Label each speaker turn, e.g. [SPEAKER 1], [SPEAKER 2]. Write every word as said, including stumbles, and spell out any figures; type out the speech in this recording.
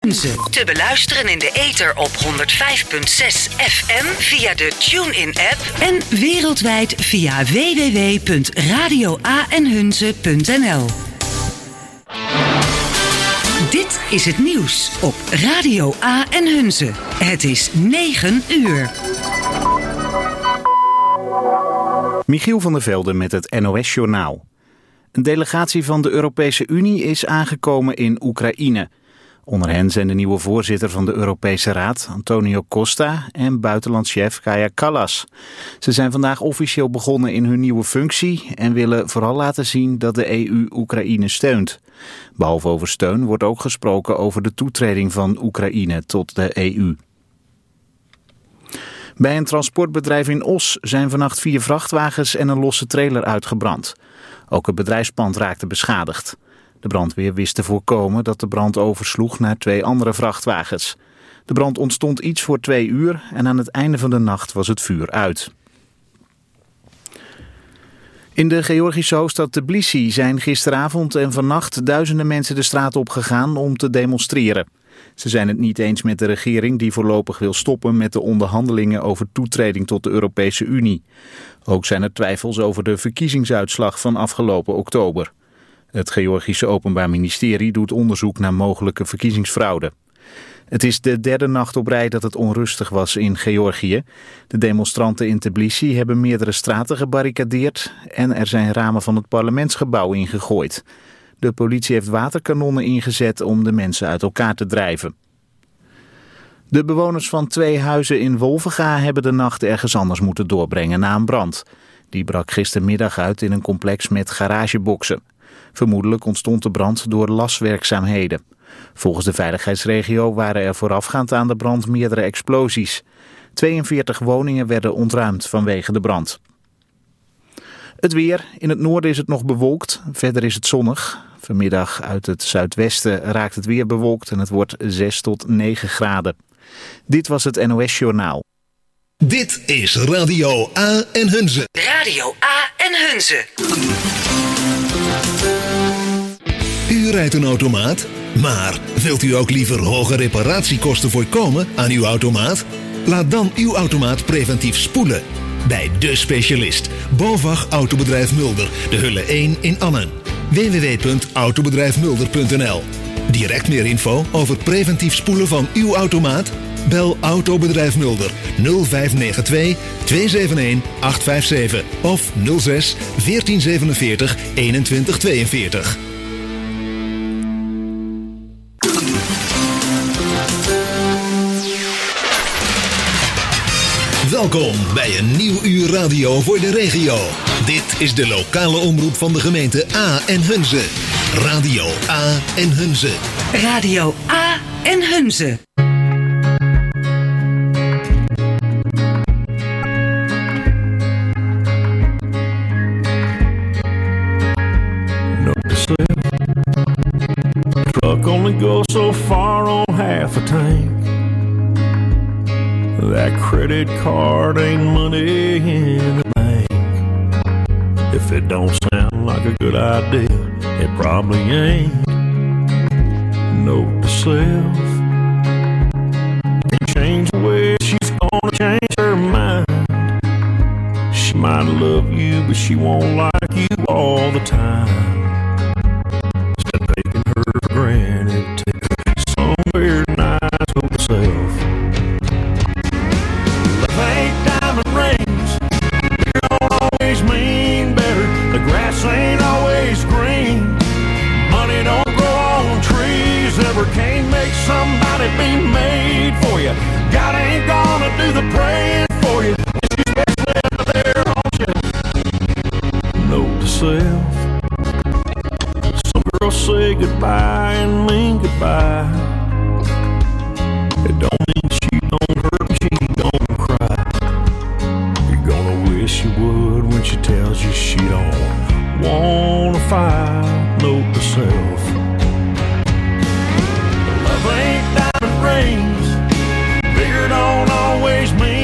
[SPEAKER 1] Hunze. Te beluisteren in de ether op honderd vijf komma zes F M via de TuneIn-app en wereldwijd via w w w punt radio a en hunze punt n l. Dit is het nieuws op Radio A en Hunze. Het is negen uur.
[SPEAKER 2] Michiel van der Velde met het N O S-journaal. Een delegatie van de Europese Unie is aangekomen in Oekraïne. Onder hen zijn de nieuwe voorzitter van de Europese Raad, Antonio Costa, en buitenlandschef Kaja Kallas. Ze zijn vandaag officieel begonnen in hun nieuwe functie en willen vooral laten zien dat de E U Oekraïne steunt. Behalve over steun wordt ook gesproken over de toetreding van Oekraïne tot de E U. Bij een transportbedrijf in Os zijn vannacht vier vrachtwagens en een losse trailer uitgebrand. Ook het bedrijfspand raakte beschadigd. De brandweer wist te voorkomen dat de brand oversloeg naar twee andere vrachtwagens. De brand ontstond iets voor twee uur en aan het einde van de nacht was het vuur uit. In de Georgische hoofdstad Tbilisi zijn gisteravond en vannacht duizenden mensen de straat opgegaan om te demonstreren. Ze zijn het niet eens met de regering die voorlopig wil stoppen met de onderhandelingen over toetreding tot de Europese Unie. Ook zijn er twijfels over de verkiezingsuitslag van afgelopen oktober. Het Georgische Openbaar Ministerie doet onderzoek naar mogelijke verkiezingsfraude. Het is de derde nacht op rij dat het onrustig was in Georgië. De demonstranten in Tbilisi hebben meerdere straten gebarricadeerd en er zijn ramen van het parlementsgebouw ingegooid. De politie heeft waterkanonnen ingezet om de mensen uit elkaar te drijven. De bewoners van twee huizen in Wolvenga hebben de nacht ergens anders moeten doorbrengen na een brand. Die brak gistermiddag uit in een complex met garageboxen. Vermoedelijk ontstond de brand door laswerkzaamheden. Volgens de veiligheidsregio waren er voorafgaand aan de brand meerdere explosies. tweeënveertig woningen werden ontruimd vanwege de brand. Het weer. In het noorden is het nog bewolkt. Verder is het zonnig. Vanmiddag uit het zuidwesten raakt het weer bewolkt en het wordt zes tot negen graden. Dit was het N O S-journaal.
[SPEAKER 3] Dit is Radio A en Hunze.
[SPEAKER 1] Radio A en Hunze.
[SPEAKER 3] U rijdt een automaat, maar wilt u ook liever hoge reparatiekosten voorkomen aan uw automaat? Laat dan uw automaat preventief spoelen. Bij De Specialist, BOVAG Autobedrijf Mulder, de Hulle één in Annen. w w w punt autobedrijf mulder punt n l. Direct meer info over preventief spoelen van uw automaat? Bel Autobedrijf Mulder nul vijf negen twee twee zeven een acht vijf zeven of nul zes veertien zevenenveertig eenentwintig tweeënveertig. Welkom bij een nieuw uur radio voor de regio. Dit is de lokale omroep van de gemeente A en Hunze. Radio A en Hunze.
[SPEAKER 1] Radio A en Hunze.
[SPEAKER 4] Note to self. Truck only goes so far on half a tank. That credit card ain't money in the bank. If it don't sound like a good idea, it probably ain't. Note to self. Can't change the way she's gonna change her mind. She might love you, but she won't like you all the time. Instead of taking her for granted, take her somewhere nice. Note to self. Mean better. The grass ain't always green. Money don't grow on trees. Never can't make somebody be made for you. God ain't gonna do the praying for you. She's best left there on you. Note to self. Some girls say goodbye and mean goodbye. It don't mean she don't hurt and she don't cry. You're gonna wish you would when she tells you she don't wanna fight. Note to self. Love ain't diamond rings. Bigger don't always mean